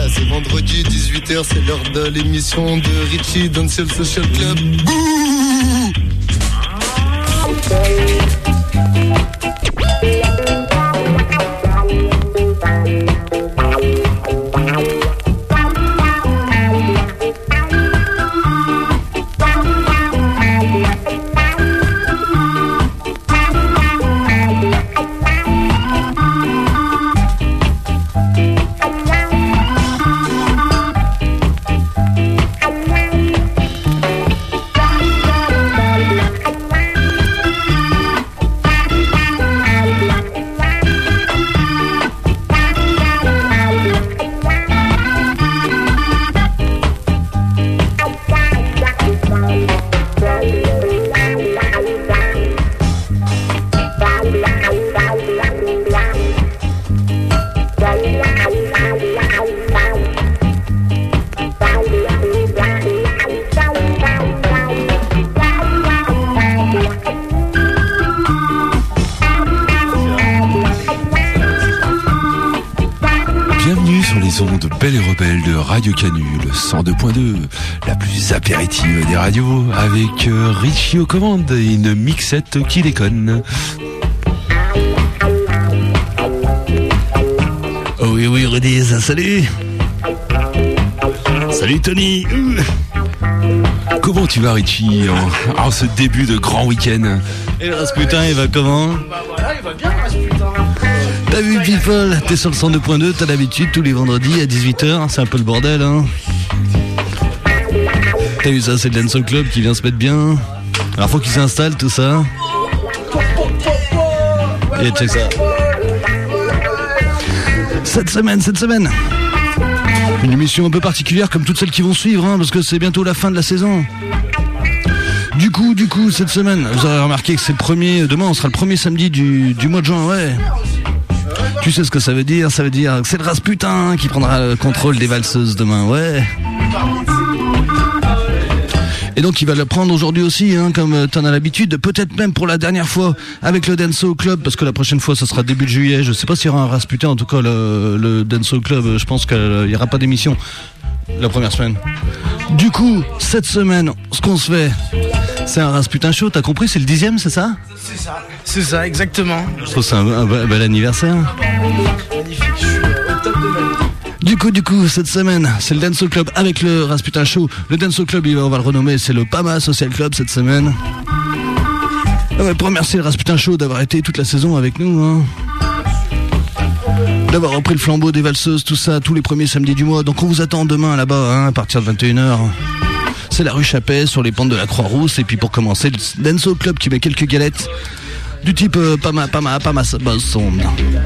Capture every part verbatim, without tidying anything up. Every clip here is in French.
c'est vendredi dix-huit heures, c'est l'heure de l'émission de Richie Dancehall Social Club. Bouh. Radio Canu, le cent deux point deux, la plus apéritive des radios, avec euh, Richie aux commandes et une mixette qui déconne. Oh oui, oui, Rudy, ça, salut. Salut Tony. Comment tu vas, Richie, en, en ce début de grand week-end? Et le Rasputin, il va comment? Bah voilà, il va bien, le Rasputin. T'as vu, People, t'es sur le cent deux point deux, t'as l'habitude tous les vendredis à dix-huit heures, c'est un peu le bordel, hein. T'as vu ça, c'est le Dancehall Club qui vient se mettre bien. Alors faut qu'il s'installe, tout ça. Et check ça. Cette semaine, cette semaine. Une émission un peu particulière comme toutes celles qui vont suivre, hein, parce que c'est bientôt la fin de la saison. Du coup, du coup, cette semaine, vous aurez remarqué que c'est le premier, demain on sera le premier samedi du, du mois de juin, ouais. Tu sais ce que ça veut dire? Ça veut dire que c'est le Rasputin qui prendra le contrôle des valseuses demain, ouais. Et donc il va le prendre aujourd'hui aussi, hein, comme t'en as l'habitude, peut-être même pour la dernière fois avec le Dancehall Club, parce que la prochaine fois ça sera début de juillet. Je sais pas s'il y aura un Rasputin, en tout cas le, le Dancehall Club, je pense qu'il y aura pas d'émission la première semaine. Du coup, cette semaine, ce qu'on se fait, c'est un Rasputin Show, t'as compris? C'est le dixième, c'est ça? C'est ça, c'est ça, exactement. Je trouve que c'est un, un, un bel anniversaire. Magnifique, je suis au top de ma vie. Du coup, du coup, cette semaine, c'est le Dancehall Club avec le Rasputin Show. Le Dancehall Club, on va le renommer, c'est le P A M A Social Club cette semaine. Ah ouais, pour remercier le Rasputin Show d'avoir été toute la saison avec nous, hein. D'avoir repris le flambeau des valseuses, tout ça, tous les premiers samedis du mois. Donc on vous attend demain là-bas, hein, à partir de vingt et une heures. C'est la rue Chappet, sur les pentes de la Croix-Rousse. Et puis pour commencer, le Dancehall Club qui met quelques galettes du type euh, P A M A, P A M A, P A M A Buzz Sound.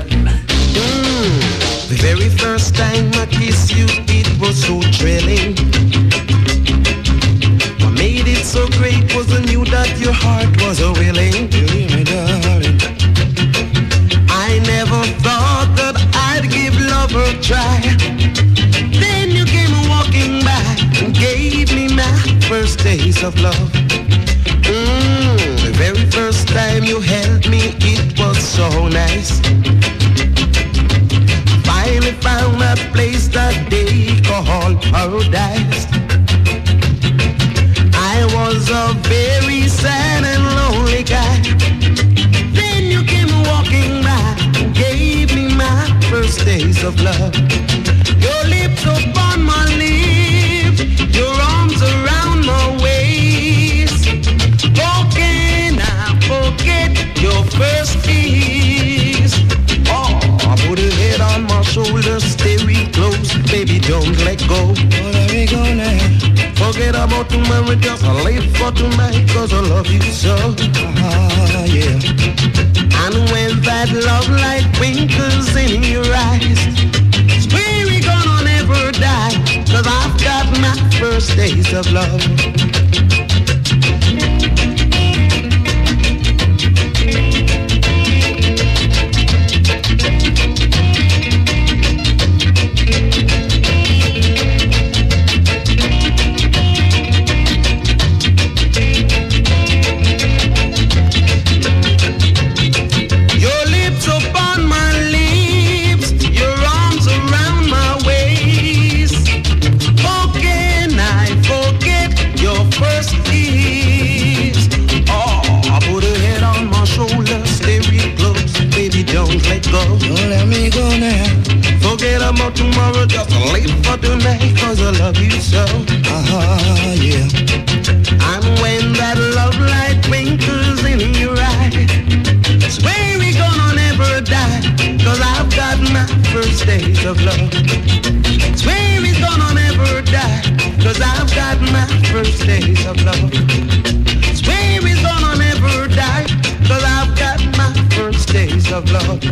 The very first time I kissed you, it was so thrilling. What made it so great was I knew that your heart was a willing. Believe me, darling. I never thought that I'd give love a try. Then you came walking by and gave me my first taste of love. Mm, the very first time you held me, it was so nice. Finally found that place that they call paradise. I was a very sad and lonely guy. Then you came walking by and gave me my first taste of love. Your lips upon my lips, your arms around my waist. How can I forget your first kiss? Oh, I put a head on my shoulder, stay real close, baby, don't let go. What are we gonna forget about tomorrow, just live for tonight, cause I love you so. Uh-huh, yeah. And when that love light twinkles in your eyes, swear we gonna never die, cause I've got my first taste of love. Your lips upon my lips, your arms around my waist. about tomorrow, just live for tonight, cause I love you so. Uh-huh, yeah. And when that love light twinkles in your eye, swear we gonna never die, cause I've got my first taste of love. Swear it's gonna never die, cause I've got my first taste of love. Swear it's gonna never die, cause I've got my first taste of love.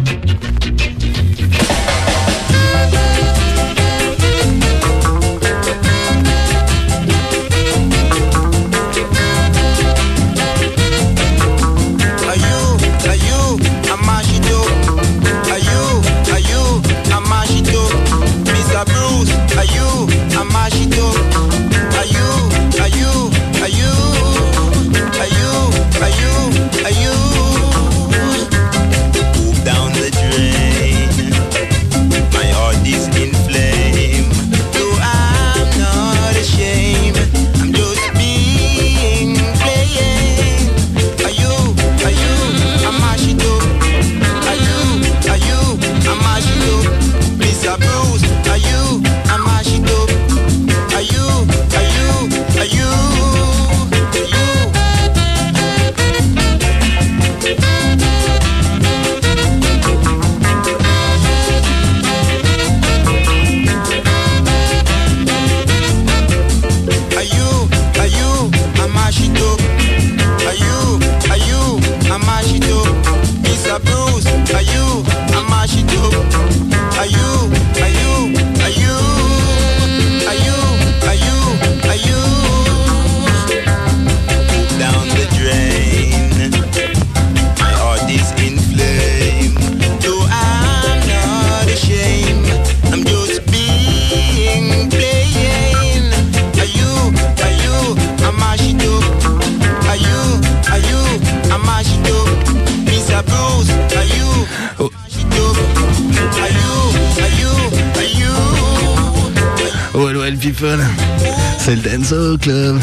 People, c'est le Dancehall Club.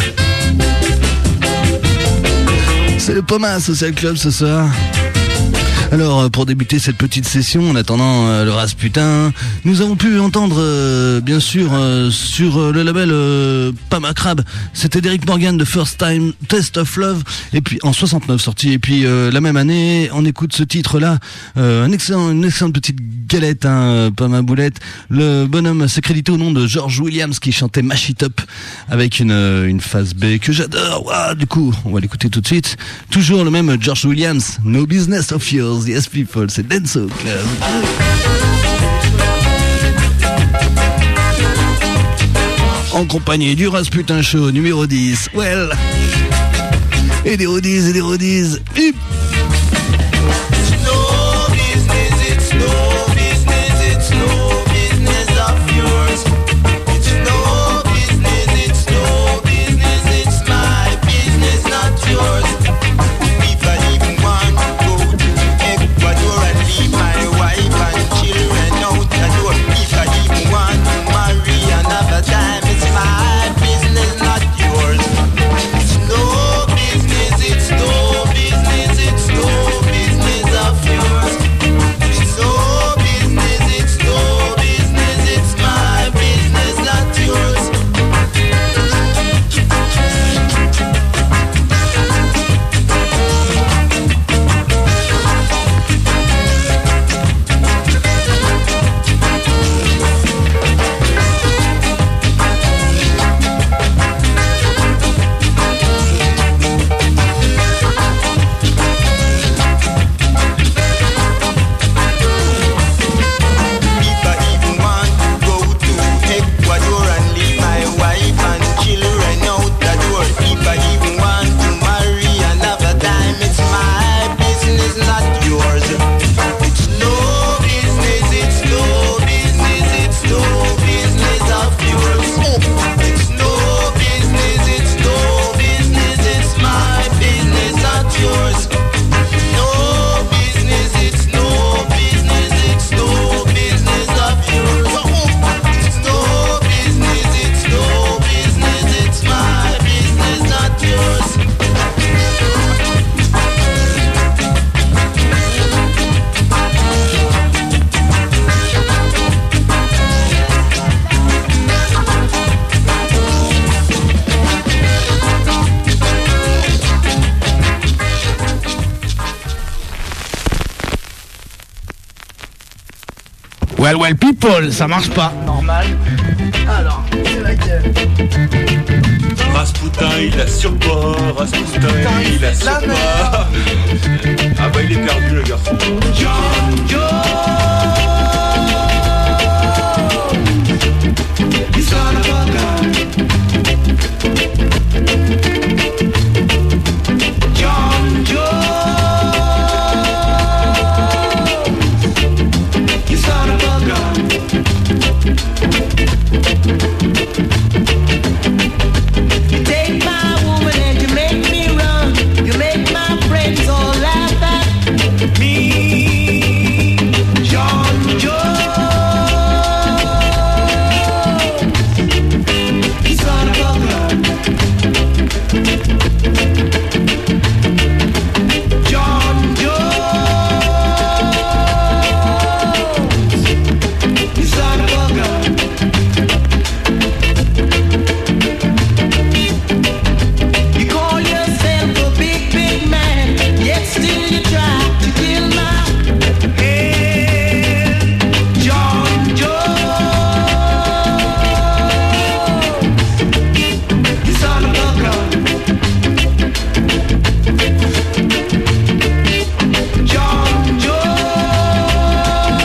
C'est le Poma Social Club ce soir. Alors, pour débuter cette petite session, en attendant euh, le Rasputin, nous avons pu entendre, euh, bien sûr, euh, sur euh, le label euh, Pama Crab, c'était Derrick Morgan de First Time Test of Love, et puis en soixante-neuf sorti, et puis euh, la même année, on écoute ce titre-là, euh, un excellent, une excellente petite galette, hein, Pama Boulette. Le bonhomme s'est crédité au nom de George Williams qui chantait Mash It Up avec une, une phase B que j'adore. Wow, du coup, on va l'écouter tout de suite. Toujours le même George Williams, No Business of Yours. Yes people, c'est Dancehall Club. En compagnie du Rasputin Show numéro dix. Well. Et des rodis et des rodis. Hip. It's no business, it's no business, it's Well, well, people, ça marche pas. Normal. Alors, c'est laquelle? Rasputin, il a sur pas. Rasputin, il a sur pas. Ah bah, il est perdu, le garçon. John Jones, you son of a gun. John Jones, you son of a gun. You take my woman and you make me run. You make my friends all laugh at me. John Jones, you son of a gun. John Jones, you son of a gun. You call yourself a big, big man, yet still you try to kill my head. John Jones, you son of a gun. John Jones,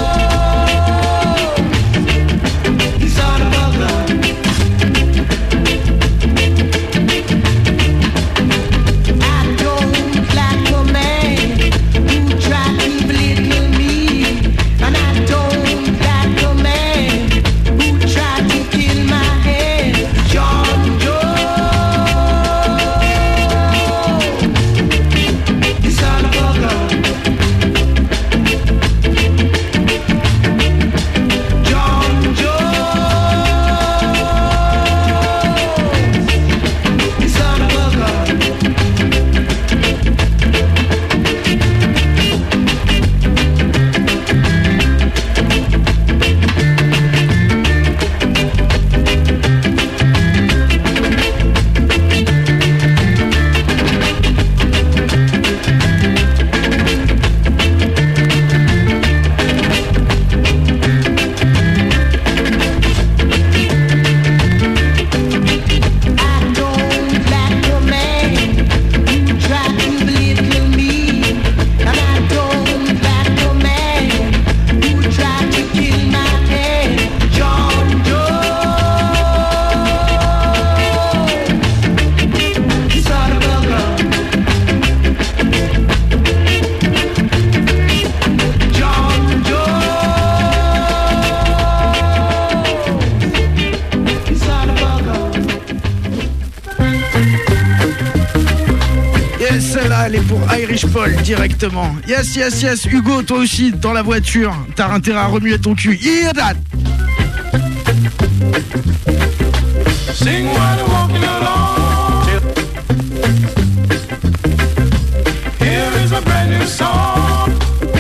you son of a gun. I don't like a man who try to belittle me, and I don't like a man who try to kill my head. John Jones, you son of a gun. John Jones, you son of a gun. I don't like a man who try to belittle me, and I don't like a man who try to kill my head. John Jones, you son of a gun. John Jones, you son of a gun. Yes, celle-là, elle est pour Irish Paul directement. Yes, yes, yes. Hugo, toi aussi, dans la voiture, t'as intérêt à remuer ton cul. Hear that. Sing while you're walking along. Here is a brand new song.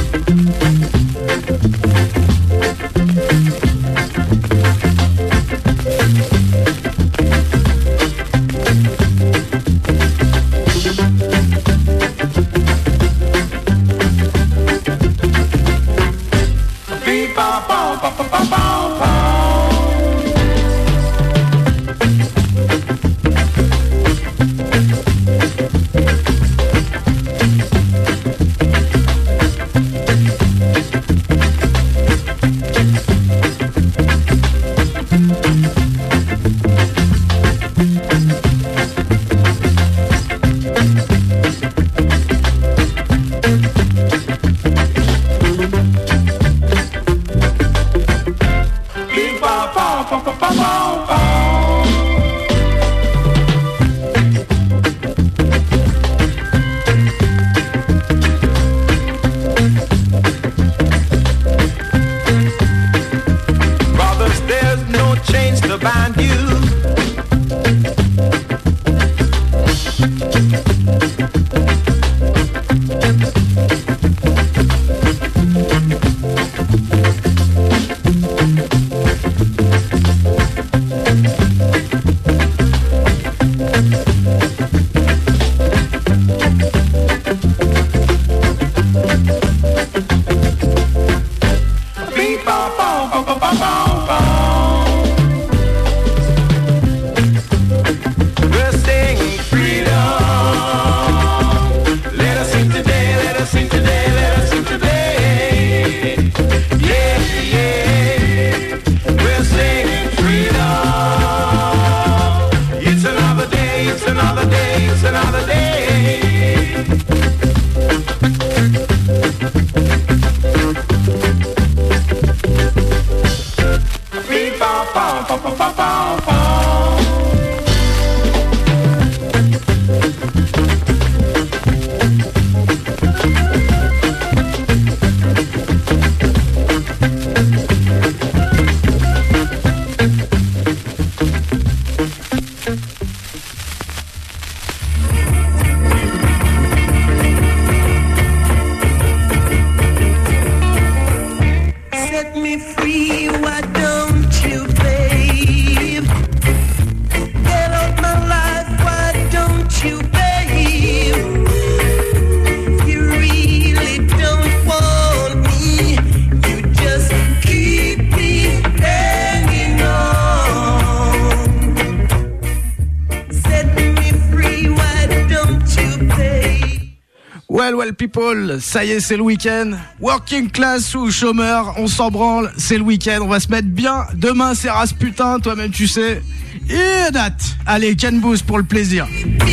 Beep, ba, ba, ba, ba, ba, ba, ba. Beep, ba, ba, ba, ba, ba, ba, ba. Brothers, there's no chains to bind you. Beep, ba, ba, ba, Well, well, people, ça y est, c'est le week-end. Working class ou chômeur, on s'en branle, c'est le week-end. On va se mettre bien. Demain, c'est Rasputin, toi-même, tu sais. Et date. Allez, Ken Boost pour le plaisir.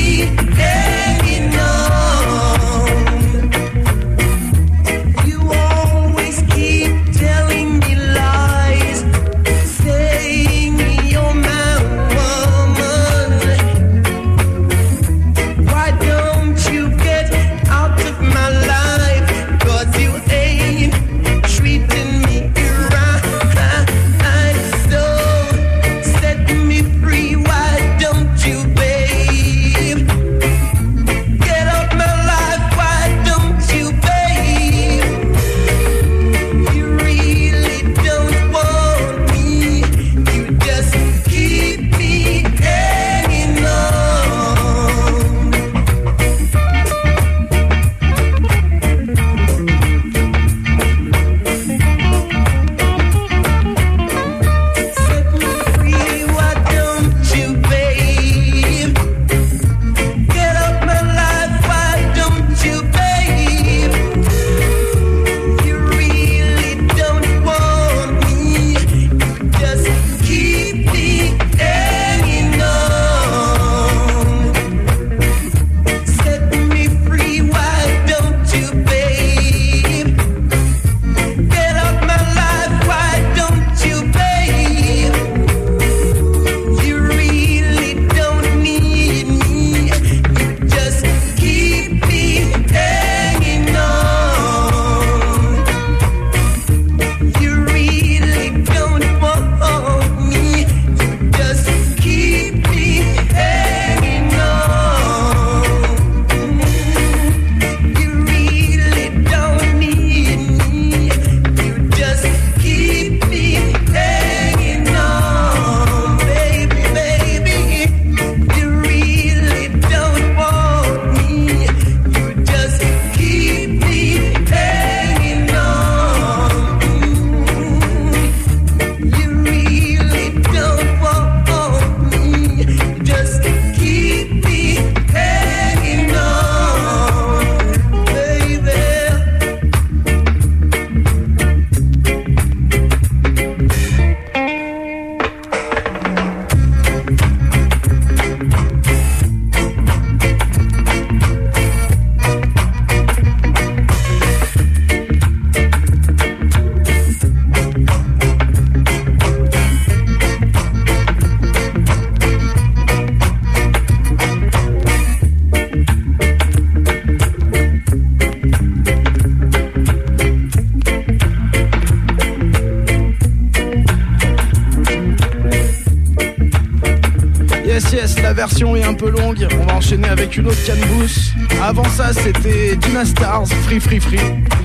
La version est un peu longue, on va enchaîner avec une autre Ken Boost. Avant ça, c'était Dina Stars, Free Free Free.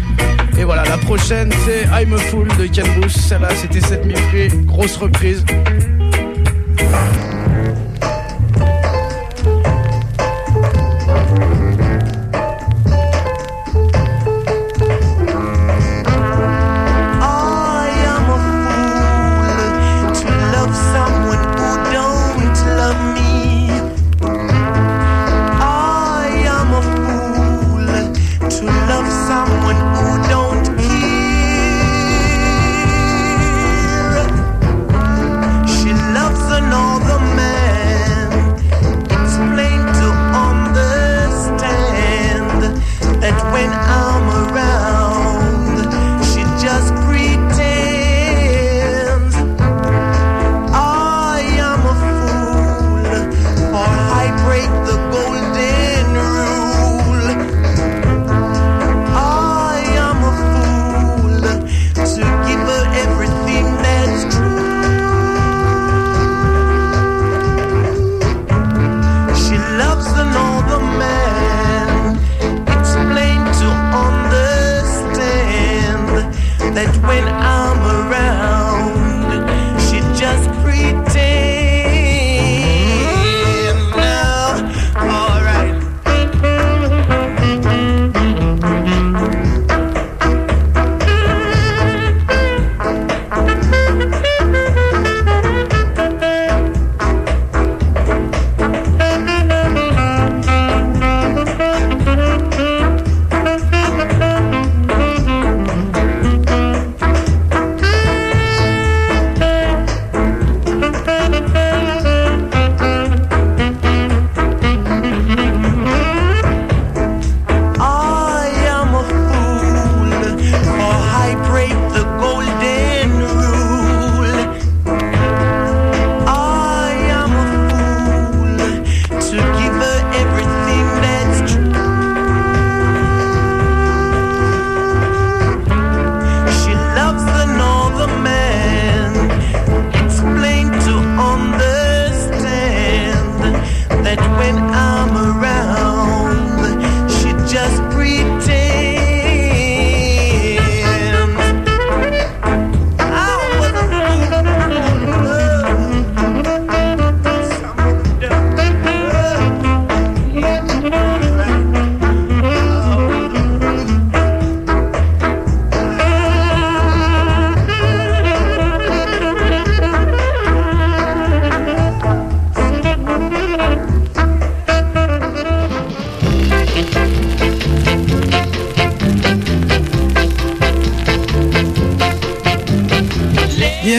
Et voilà, la prochaine, c'est I'm a Fool de Ken Boost. Celle-là, c'était Set Me Free, grosse reprise. She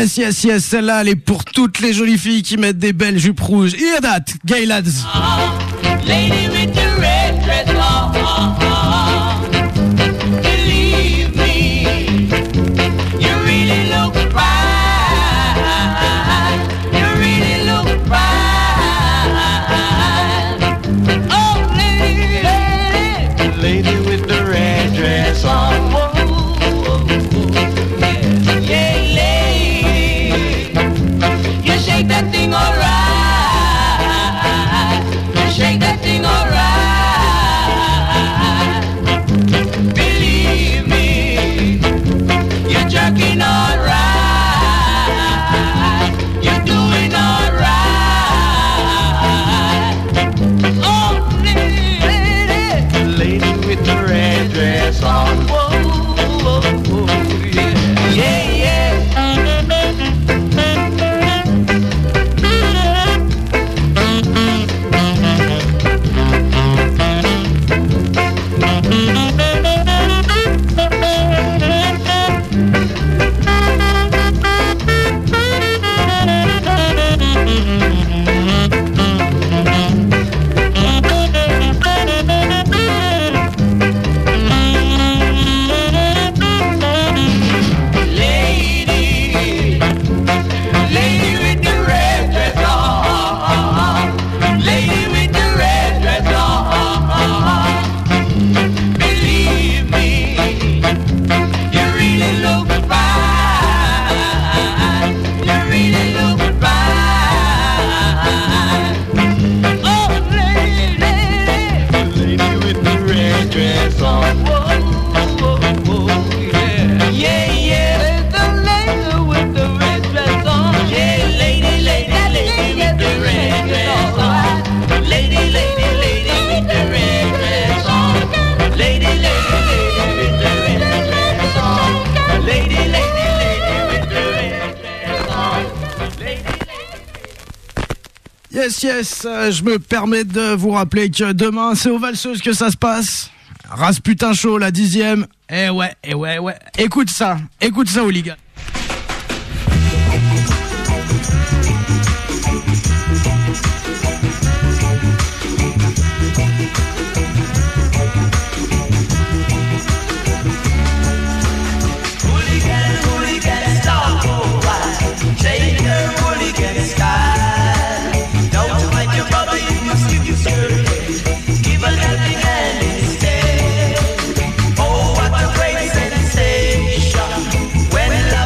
Yes, yes, yes, celle-là, elle est pour toutes les jolies filles qui mettent des belles jupes rouges. Hear that, gay lads. Uh, lady with the red dress on. Believe me, you really look fine. You really look fine. Oh, lady, lady, Lady with the red dress on. shake that thing alright. You shake that thing alright. Believe me, you're jerking alright. You're doing alright. Oh, lady, Lady with the red dress on. whoa, whoa, whoa, yeah, yeah, yeah. Yes, yes, euh, je me permets de vous rappeler que demain, c'est aux Valseuses que ça se passe. Rasputin Show, la dixième. Eh ouais, eh ouais, ouais. Écoute ça, écoute ça, Hooligan. When love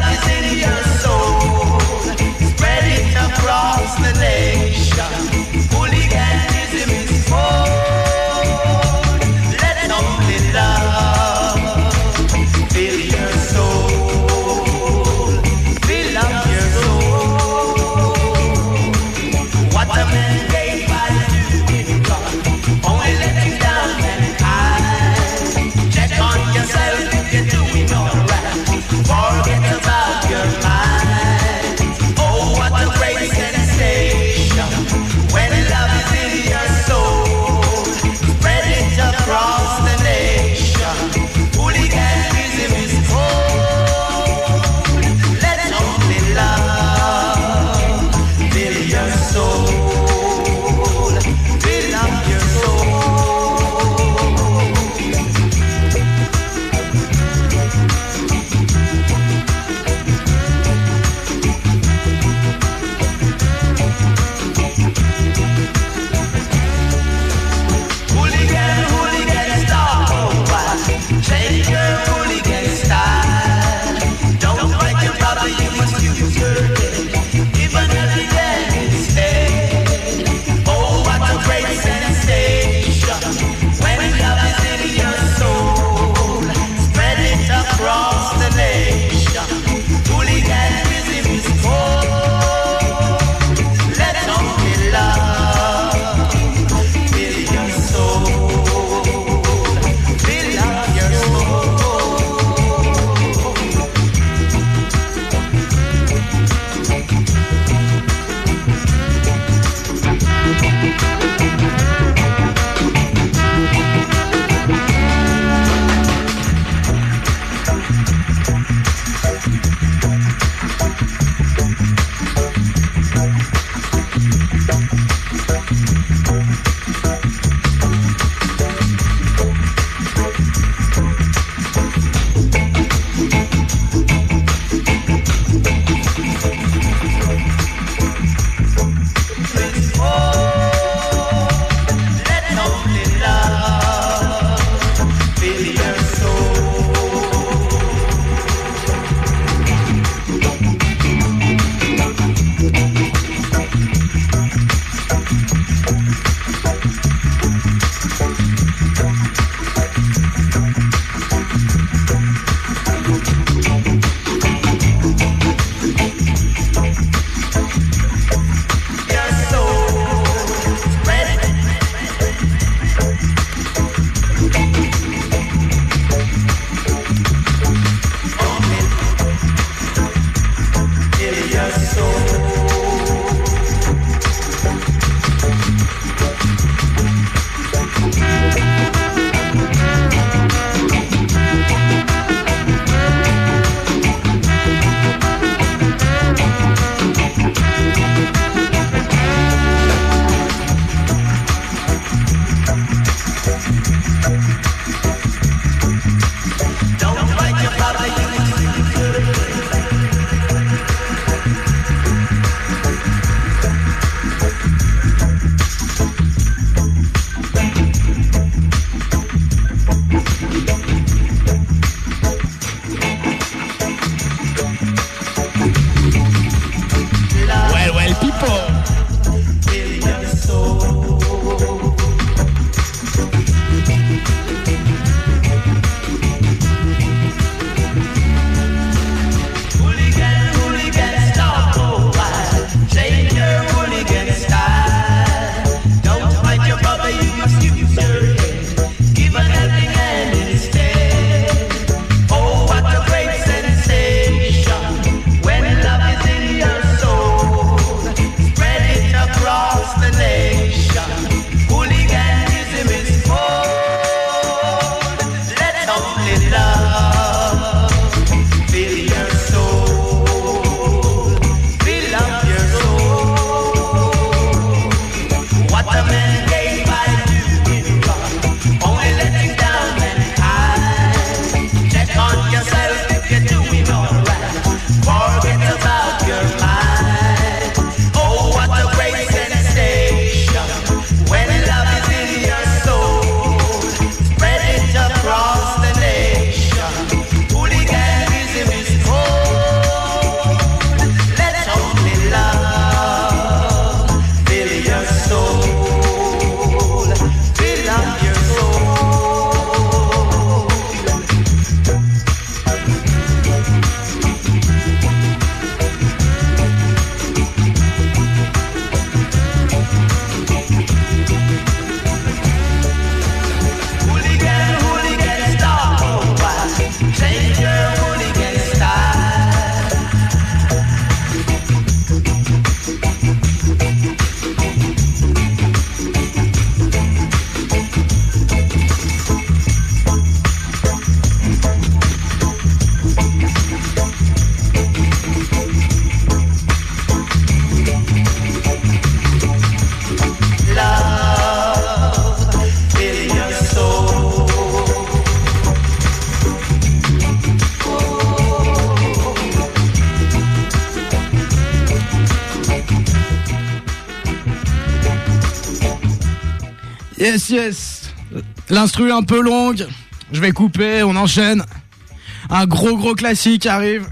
Yes, yes. L'instru est un peu longue. Je vais couper, on enchaîne. Un gros gros classique arrive.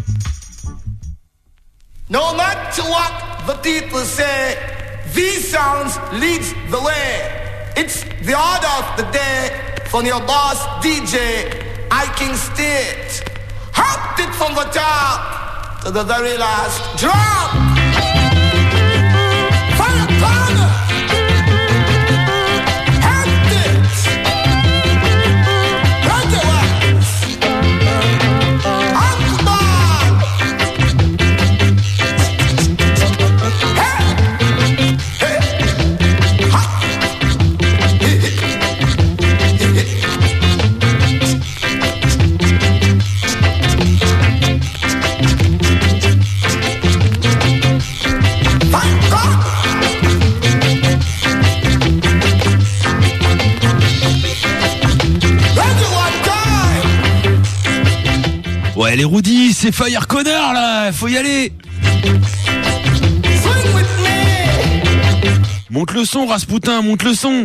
No matter what the people say, these sounds leads the way. It's the order of the day from your boss D J, I King State. Hopped it from the top to the very last drop. Fire corner. Hopped it. Reggae. Akbar. Hey. Hey. Ha. Ouais, les Rudy, c'est Fire Connor là, faut y aller. Monte le son, Rasputin, monte le son.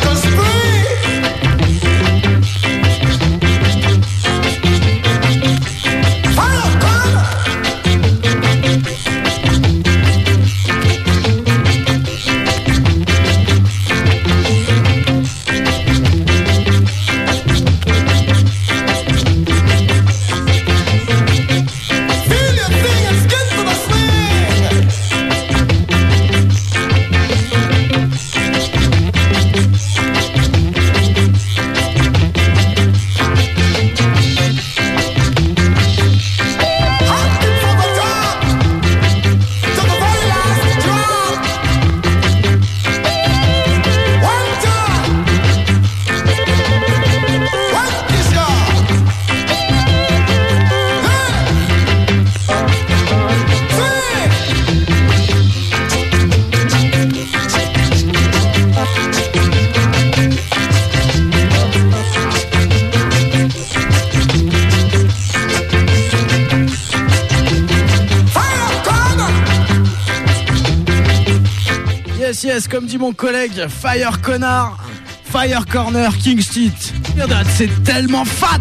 Yes, yes, comme dit mon collègue, Fire Connor, Fire Corner, King Street. C'est tellement fat.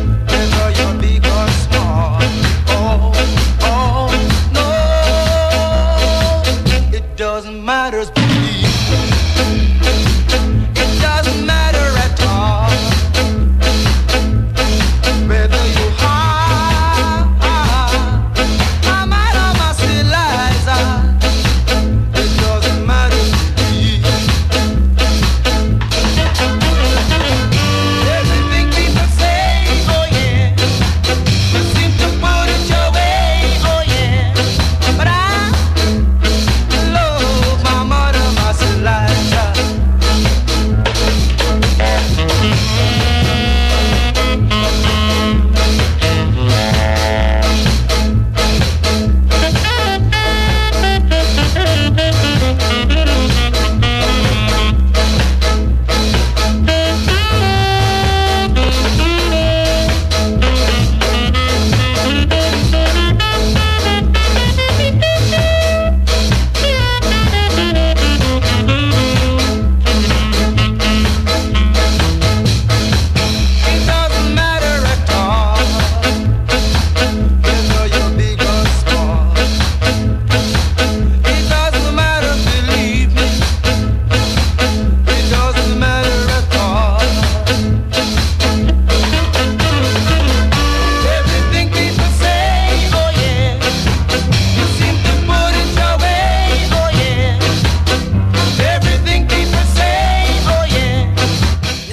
Whether you're big or small, oh, oh, no.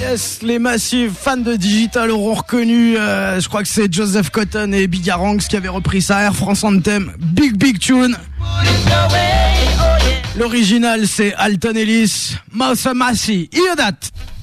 Yes, les massifs fans de Digital auront reconnu, euh, je crois que c'est Joseph Cotton et Big Arangs qui avaient repris ça, Air France Anthem, big big tune. L'original c'est Alton Ellis, Mouse Massey, hear that.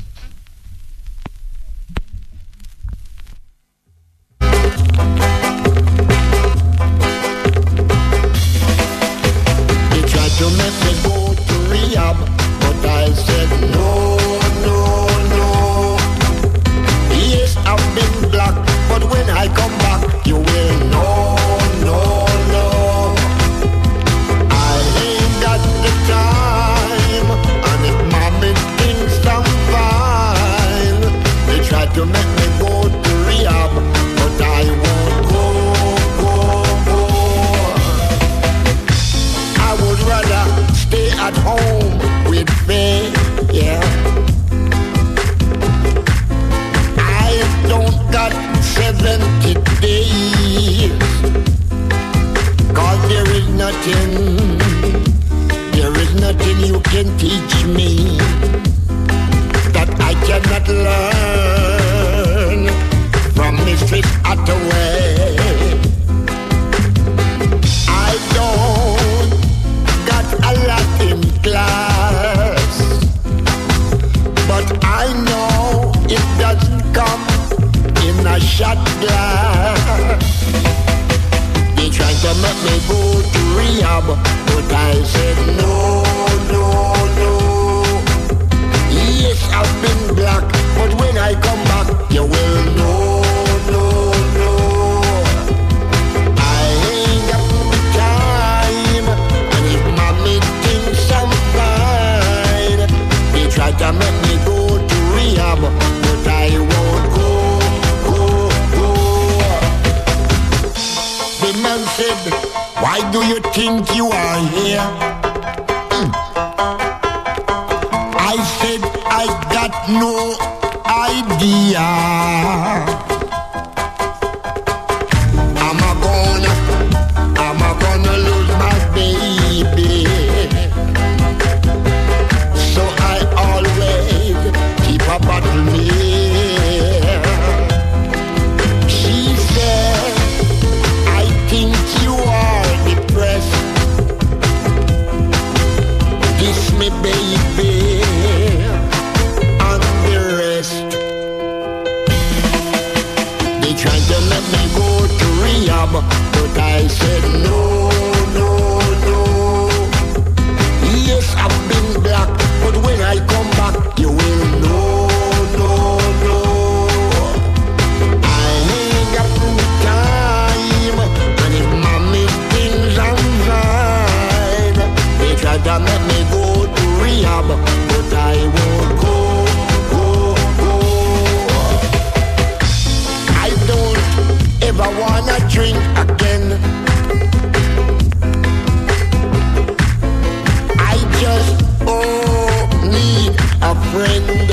They tried to make me go to rehab, but I said no, no, no. Yes, I've been black, but when I come back, you will know, no, no. I ain't got the time, and if mommy thinks I'm fine, they tried to make me go to rehab, but I won't go, go, go. I would rather stay at home with me, yeah. I don't got seventy days, cause there is nothing, there is nothing you can teach me that I cannot learn from Mistress Hathaway. I don't got a lot in class, but I know it doesn't come in a shot glass. They tried to make me go to rehab, but I said no, no, no. Yes, I've been black, but when I come back, you will know, no, no. I ain't got the time, and if mommy thinks I'm fine, they try to make me go to rehab, but I won't go, go, go. The man said, why do you think you are here? Hmm. I said, I got no idea. Am I gonna, am I gonna lose my baby? So I always keep a bottle near. She said, I think you are depressed. Kiss me, baby, and the rest. They tried to let me go to rehab, but I said no, no, no. Yes, I've been black, but when I come back, you will know, no, no. I ain't got no time, and if mommy thinks I'm fine, they try to make me go to rehab, but I won't go, go, go. I don't ever wanna drink again. I just, oh, need a friend.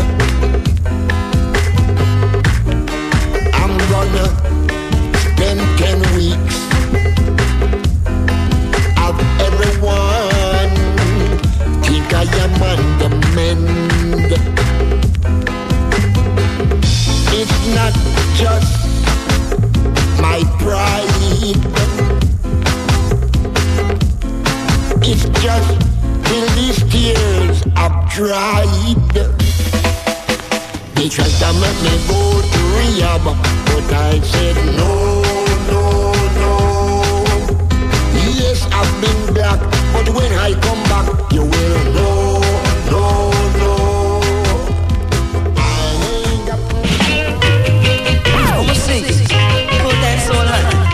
I'm gonna spend ten weeks of everyone think I am on the mend. It's not just my pride, it's just till these tears I've dried. They tried to make me go to rehab, but I said no, no, no. Yes, I've been black, but when I come back, you will know, no, no. I ain't got Como assim? Put that soul on.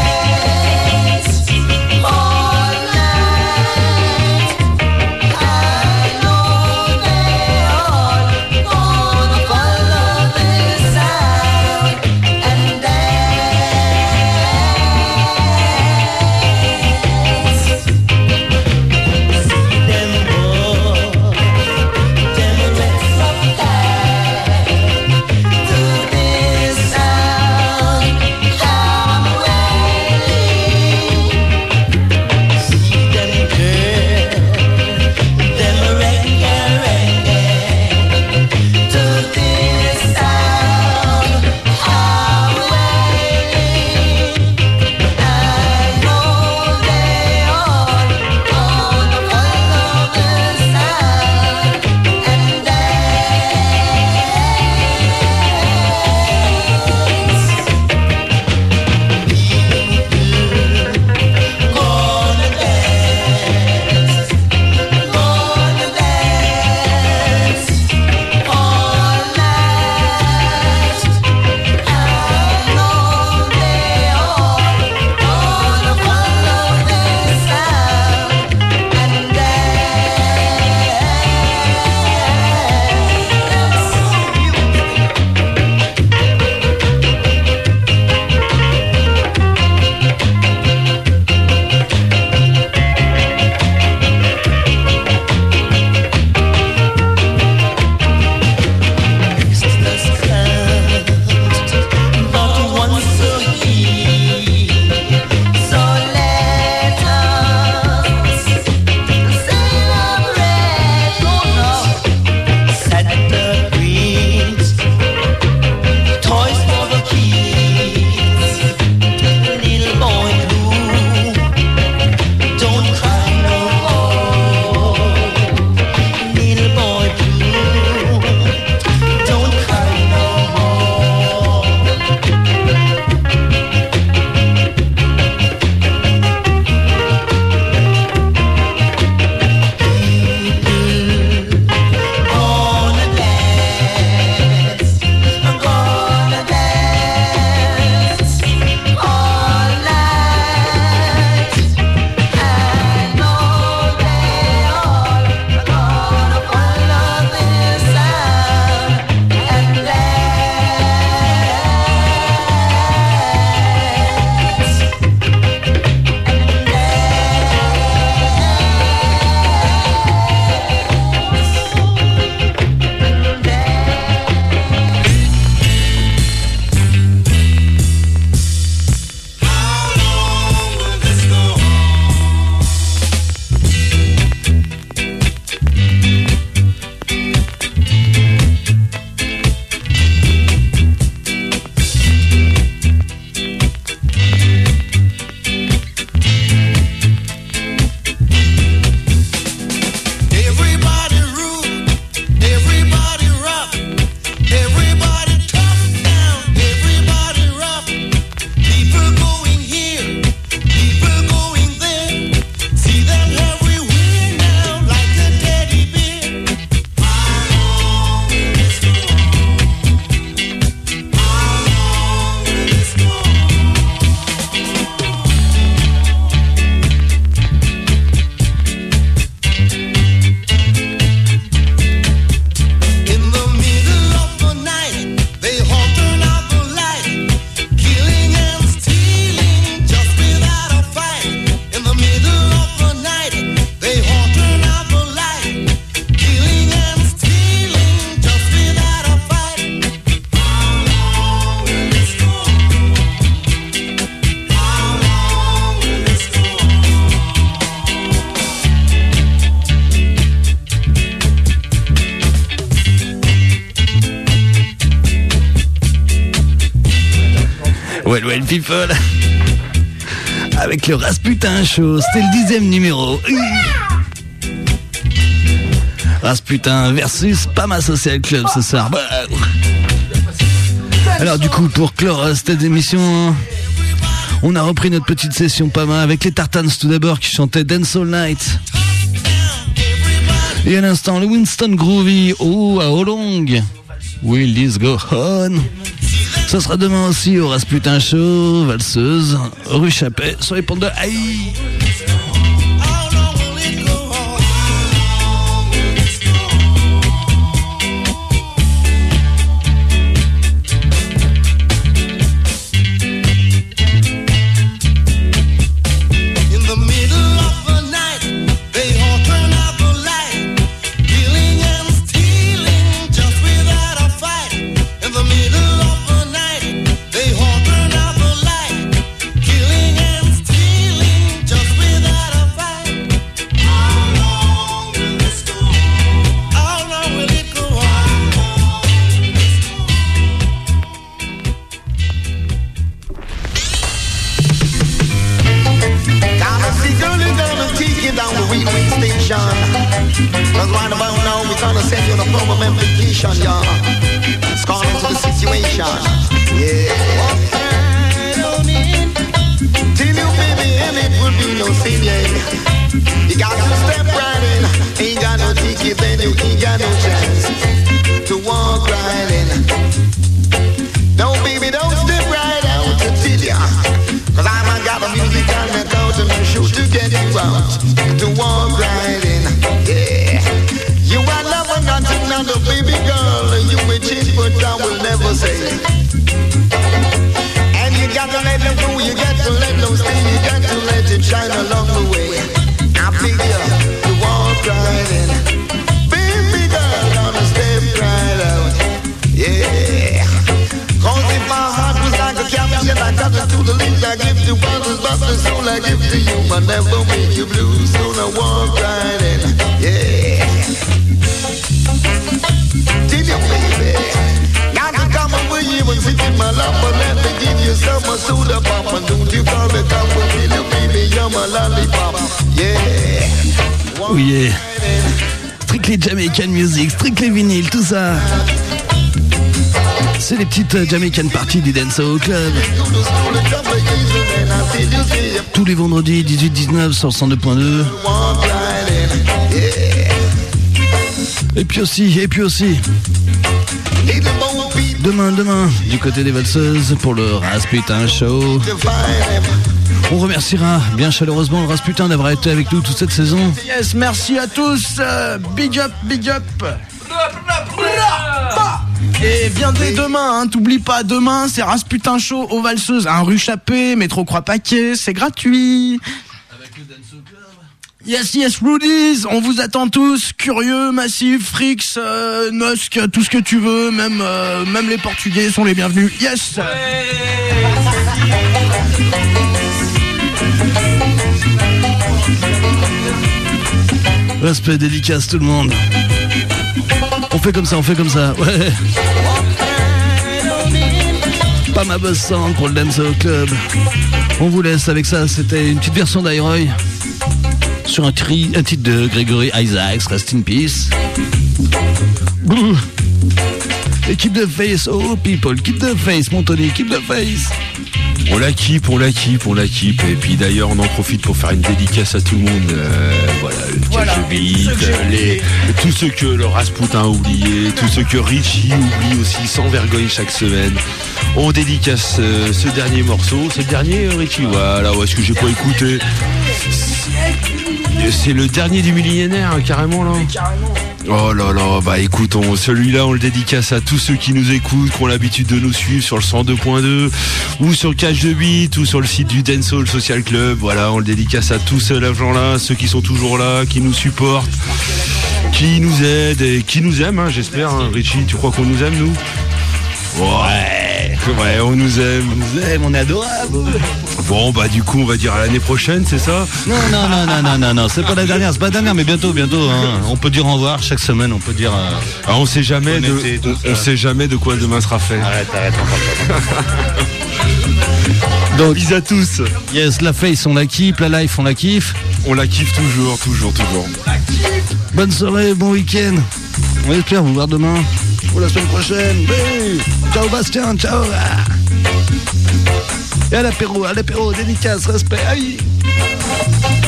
all night. Well, well, people. Avec le Rasputin Show, c'était le dixième numéro. Rasputin versus Pama Social Club ce soir. Alors du coup, pour clore cette émission, on a repris notre petite session Pama avec les Tartans tout d'abord qui chantaient Dance All Night. Et à l'instant, le Winston Groovy, oh, à how long will this go on? Ça sera demain aussi au Rasputin Show, valseuse, rue Chappet, sur les ponts de Haï. Oui, yeah. Strictly Jamaican Music, Strictly Vinyl, tout ça. C'est les petites Jamaican Parties du Dancehall Club. Tous les vendredis dix-huit dix-neuf sur cent deux point deux. Et puis aussi, et puis aussi. Demain, demain, du côté des valseuses pour le Rasputin Show. On remerciera bien chaleureusement le Rasputin d'avoir été avec nous toute cette saison. Yes, merci à tous. Euh, big up, big up. Et viens dès demain, hein, t'oublies pas, demain c'est Rasputin Show aux valseuses, un rue Chappé, métro Croix-Paquet, c'est gratuit. Avec le Dancehall Club. Yes, yes, Rudies, on vous attend tous, curieux, massif, Frix, euh, Nosk, tout ce que tu veux, même, euh, même les Portugais sont les bienvenus. Yes. Ouais. Respect, dédicace tout le monde. On fait comme ça, on fait comme ça, ouais. Pas ma boss sound pour le Dancehall Club. On vous laisse avec ça, c'était une petite version d'Iroy sur un, tri, un titre de Gregory Isaacs, Rest in Peace. Bouh. Et keep the face, oh people, keep the face, mon Tony, keep the face. On la keep, on la keep, on la keep. Et puis d'ailleurs, on en profite pour faire une dédicace à tout le monde. Euh, voilà, le voilà, Beat, les, tous ceux que le Rasputin a oublié, tous ceux que Richie oublie aussi sans vergogne chaque semaine. On dédicace euh, ce dernier morceau. C'est le dernier, Richie? Voilà, ouais, est-ce que j'ai pas écouté? C'est le dernier du millénaire, hein, carrément là. Carrément. Oh là là, bah écoute, on, celui-là on le dédicace à tous ceux qui nous écoutent, qui ont l'habitude de nous suivre sur le cent deux point deux ou sur Catch the Beat ou sur le site du Dancehall Social Club. Voilà, on le dédicace à tous ces gens-là, ceux qui sont toujours là, qui nous supportent, qui nous aident et qui nous aiment, hein, j'espère. Hein. Richie, tu crois qu'on nous aime, nous? Ouais. Ouais, on nous aime. On nous aime, on est adorable. Bon, bah du coup, on va dire à l'année prochaine, c'est ça? Non, non, non, non, non, non, non, c'est pas la dernière, c'est pas la dernière, mais bientôt, bientôt. Hein. On peut dire au revoir chaque semaine, on peut dire. Euh, ah, on sait jamais de, été, on, on sait jamais de quoi demain sera fait. Arrête, arrête, on parle pas. Donc, bis à tous. Yes, la face, on la kiffe, la life, on la kiffe. On la kiffe toujours, toujours, toujours. Bonne soirée, bon week-end. On espère vous voir demain ou la semaine prochaine. Hey, ciao Bastien, ciao. Et à l'apéro, à l'apéro, dédicace, respect. Aïe.